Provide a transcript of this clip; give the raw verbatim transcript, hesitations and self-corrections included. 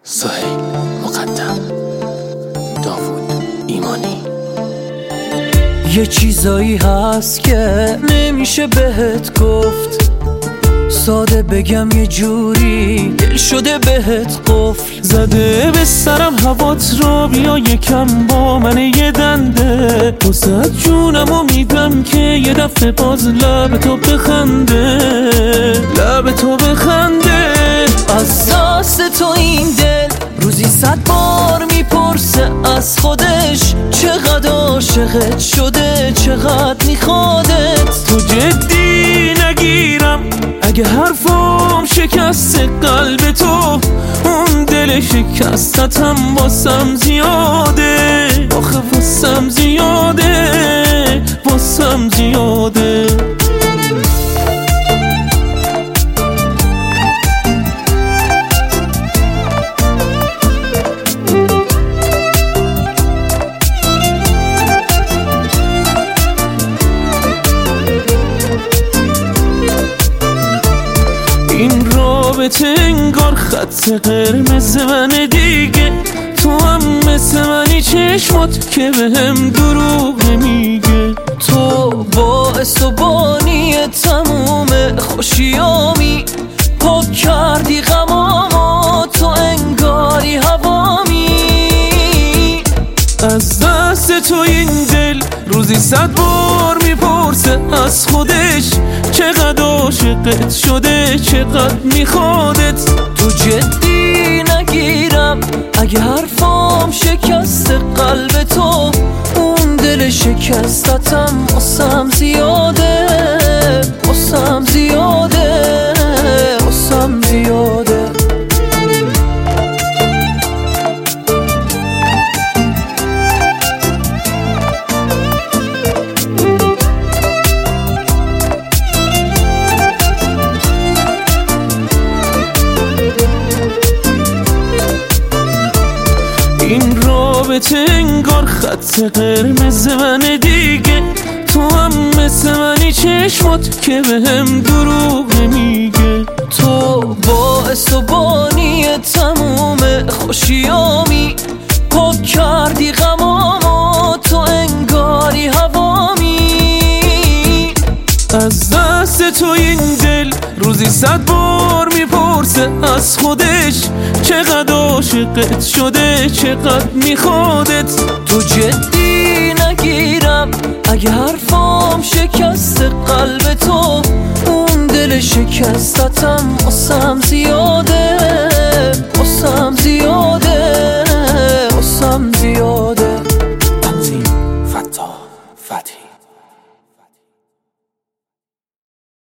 سهیل مقدم، داوود ایمانی. یه چیزایی هست که نمیشه بهت گفت، ساده بگم یه جوری دل شده بهت قفل زده به سرم هوات رو بیا یکم با من یه دنده، وسط جونمو میدم که یه دفعه باز لب تو بخنده، لب تو بخنده. از دست تو این دل روزی صد بار میپرسه از خودش، چقدر عاشقت شده، چقدر میخوادت. تو جدی نگیرم اگه حرفم شکست قلب تو، اون دل شکستتم واسم زیاده، آخه واسم زیاده، واسم زیاده. این رابطه انگار خط قرمز منه دیگه، تو هم مثل منی چشمات که به هم دروغ نمیگه. تو باعث و بانی تموم خوشیامی، پاک کردی غمامو، تو انگاری هوامی. از دست تو این دل روزی صد بار میپرسه از خودش، چقدر عاشقت شده، چقدر میخوادت. تو جدی نگیرم اگه حرفام شکست قلب تو، اون دل شکستتم واسم زیاده، واسم زیاده، واسم زیاده. این رابطه انگار خط قرمز منه دیگه، تو هم مثل منی چشمات که به هم دروغ نمیگه. تو باعث و بانی تموم خوشیامی، پاک کردی غمامو، تو انگاری هوامی. از دست تو این دل روزی صد بار میپرسه از خودش، چقدر عاشقت شده، چقدر میخوادت. تو جدی نگیرم اگه حرفام شکست قلب تو، اون دل شکستتم واسم زیاده.